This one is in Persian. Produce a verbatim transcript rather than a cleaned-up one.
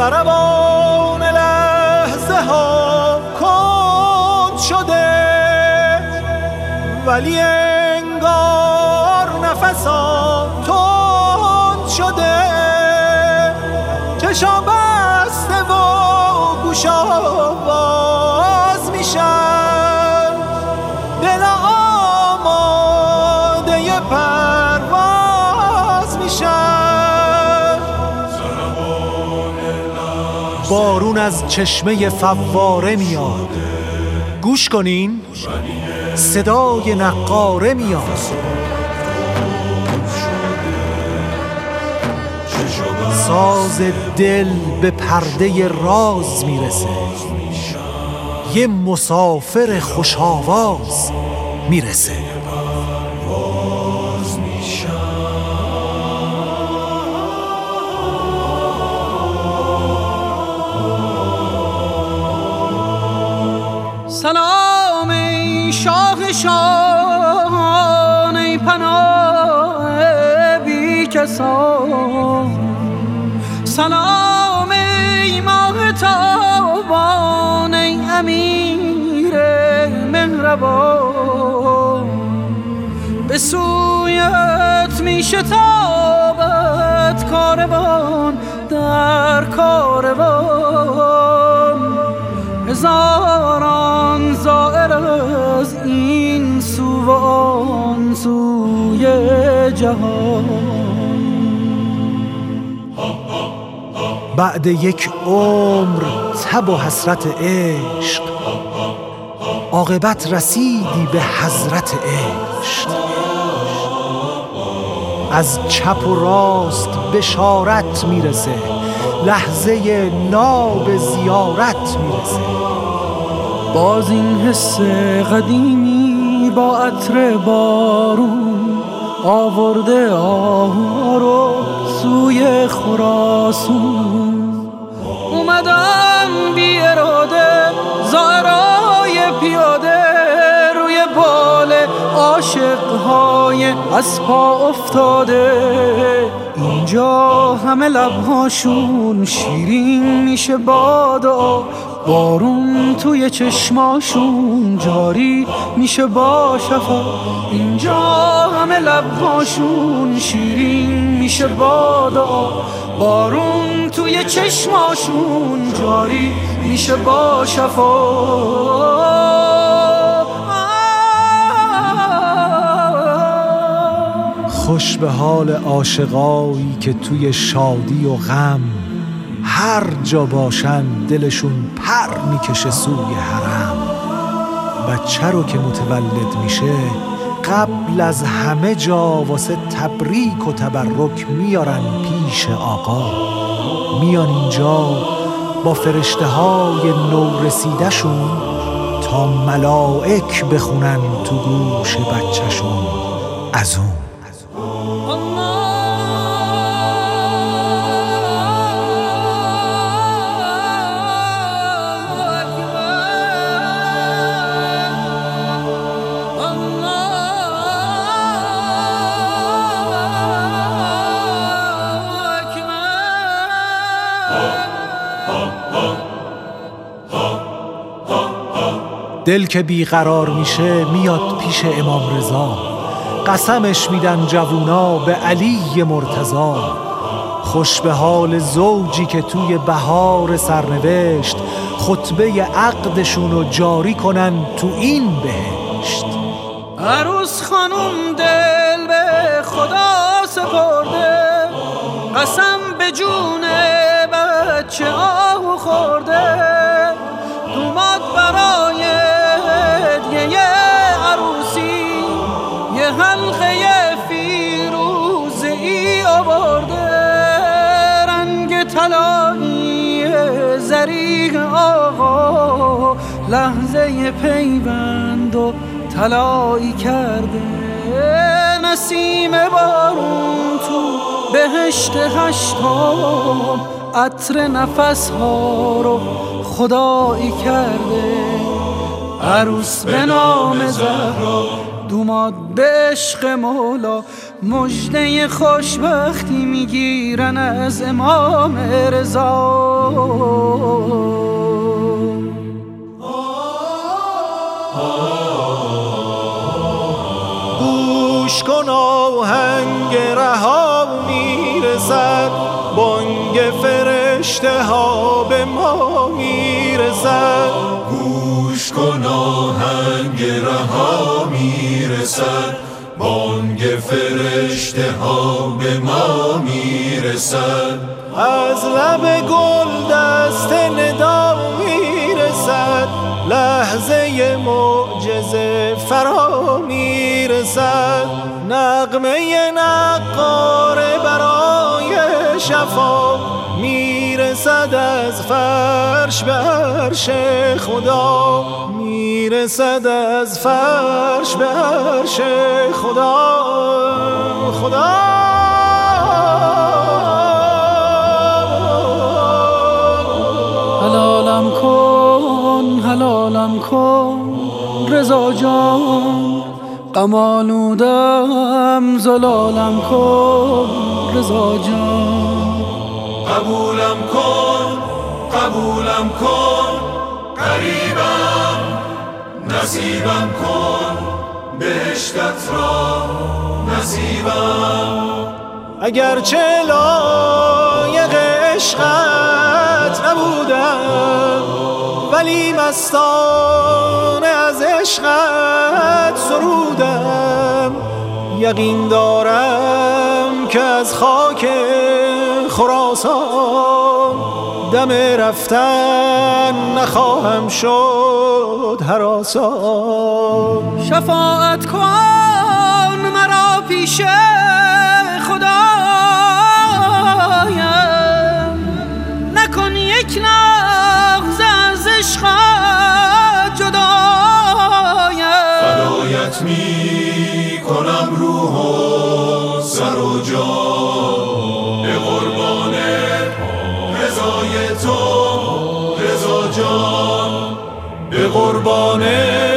سربان لحظه ها کند شده، ولی انگار نفسا تند شده. چشم بسته و گوشا باز میشن، دل آماده پرواز میشن. بارون از چشمه فواره میاد، گوش کنین صدای نقاره میاد. ساز دل به پرده راز میرسه، یه مسافر خوش آواز میرسه. سلام ای شاه شاهان، ای پناه بی کسان. سلام ای ماه تابان، ای امیر مهربان. به سویت می شتابد کاروان در کاروان. هزاران زائر از این سو و آن سوی جهان. بعد یک عمر تب و حسرت عشق، عاقبت رسیدی به حضرت عشق. از چپ و راست بشارت میرسه، لحظه ناب زیارت میرسه. باز این حس قدیمی با عطر بارون آورده آهو رو سوی خراسون. اومدم بی اراده زائرای پیاده، روی بال عاشقهای از پا افتاده. اینجا همه لبهاشون شیرین میشه با دعا، بارون توی چشماشون جاری میشه با شفا. اینجا همه لبهاشون شیرین میشه با دعا، بارون توی چشماشون جاری میشه با شفا. خوش به حال عاشقایی که توی شادی و غم هر جا باشن دلشون پر میکشه سوی حرم. بچه رو که متولد میشه قبل از همه جا واسه تبریک و تبرک میارن پیش آقا. میان اینجا با فرشته های نو رسیده شون تا ملائک بخونن تو گوش بچه شون از اون. دل که بیقرار میشه میاد پیش امام رضا، قسمش میدن جوونا به علی مرتضی. خوش به حال زوجی که توی بهار سرنوشت خطبه عقدشونو جاری کنن تو این بهشت. عروس خانم دل به خدا سپرده، قسم به جون بچه آهو خورده. دوماد برای هدیه عروسی یه حلقه فیروزه‌ای آورده. رنگ طلایی زرین آقا لحظه پیوند و طلایی کرده. نسیم بارون تو بهشت هشتم عطر نفس ها رو خدایی کرده. عروس به نام زهرا دوماد به عشق مولا، مژده خوشبختی میگیرن از امام رضا. فرشته ها به ما میرسد. گوش کن آهنگ رها میرسد، بانگ فرشته ها به ما میرسد. از لب گل دست ندا میرسد، لحظه معجزه فرا میرسد. نغمه نقاره برای شفا میرسد، از فرش به عرش خدا میرسد، از فرش به عرش خدا. خدا حلالم کن حلالم کن رضا جان، غم‌آلودم زلالم کن رضا جان. قبولم کن قبولم کن قریبم، نصیبم کن بهشتت را نصیبم. اگرچه لایق عشقت نبودم، ولی مستانه از عشقت سرودم. یقین دارم که از خاک خراسان دم رفتن نخواهم شد هراسان. شفاعت کن مرا پیش خدایم، نکن یک لحظه از عشقت جدایم. فدایت می کنم روح و سر و جان، به قربان رضای تو رضا جان، به قربان